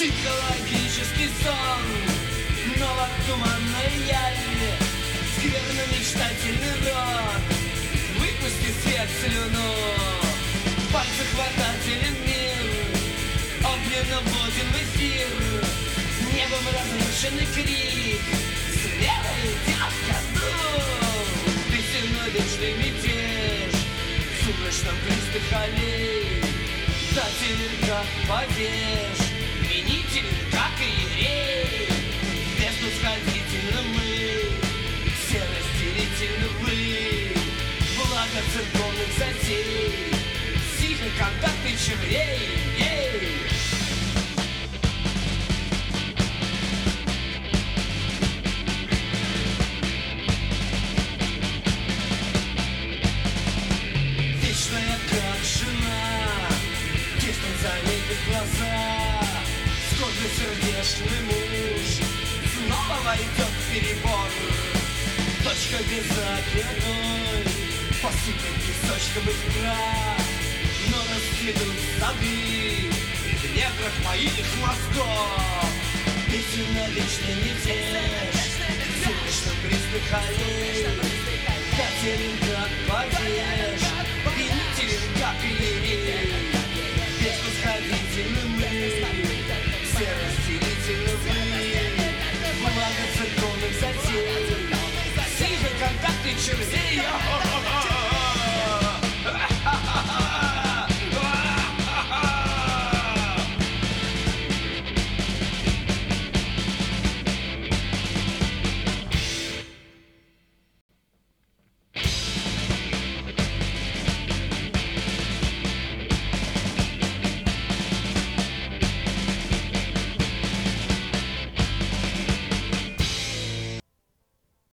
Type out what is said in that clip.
Психологический сон, но в туманной яви скверно-мечтательный рот, выпусти свет слюну. Пальцы хватателен мир, огненно вводим в эфир. Небом разрушенный крик, слева идет ко дну. Песенной вечный мятеж в сумрачном пристых аллей. Датель как падеж, винитель как иерей. Беснисходительно мы, все растерительно вы. Благо церковных затей, сильный контактный червей. Вечная как жена, тесно заметит глаза. Скорбно-сердечный муж снова войдет в перебор. Точка без одной посыпет песочком искра, но расцветут сады в недрах моих мозгов. Песен на вечный мятеж в сумрачном пристых аллей. Катерин как падеж, винителен как иерей. Беснисходительны мы, все растерительны вы. Благо церковных затей, сильный контактный червей.